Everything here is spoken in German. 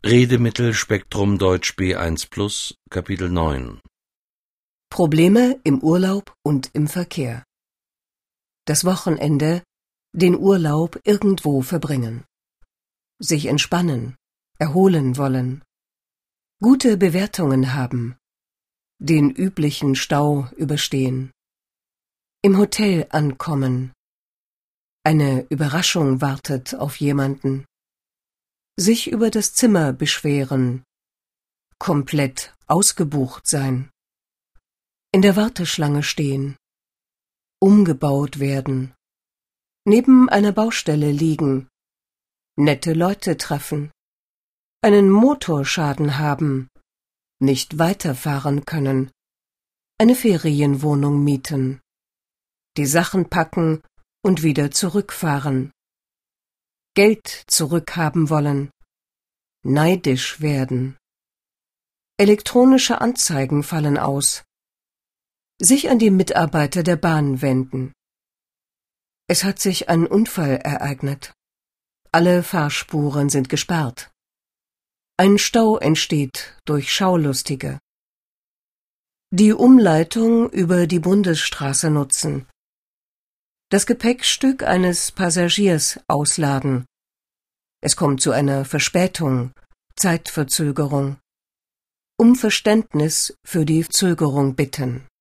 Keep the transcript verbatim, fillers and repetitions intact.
Redemittelspektrum Deutsch B eins plus, Kapitel neun. Probleme im Urlaub und im Verkehr. Das Wochenende, den Urlaub irgendwo verbringen. Sich entspannen, erholen wollen. Gute Bewertungen haben. Den üblichen Stau überstehen. Im Hotel ankommen. Eine Überraschung wartet auf jemanden. Sich über das Zimmer beschweren. Komplett ausgebucht sein. In der Warteschlange stehen. Umgebaut werden. Neben einer Baustelle liegen. Nette Leute treffen. Einen Motorschaden haben. Nicht weiterfahren können. Eine Ferienwohnung mieten. Die Sachen packen und wieder zurückfahren. Geld zurückhaben wollen. Neidisch werden. Elektronische Anzeigen fallen aus. Sich an die Mitarbeiter der Bahn wenden. Es hat sich ein Unfall ereignet. Alle Fahrspuren sind gesperrt. Ein Stau entsteht durch Schaulustige. Die Umleitung über die Bundesstraße nutzen. Das Gepäckstück eines Passagiers ausladen. Es kommt zu einer Verspätung, Zeitverzögerung. Um Verständnis für die Verzögerung bitten.